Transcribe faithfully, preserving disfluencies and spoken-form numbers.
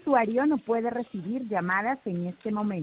usuario no puede recibir llamadas en este momento.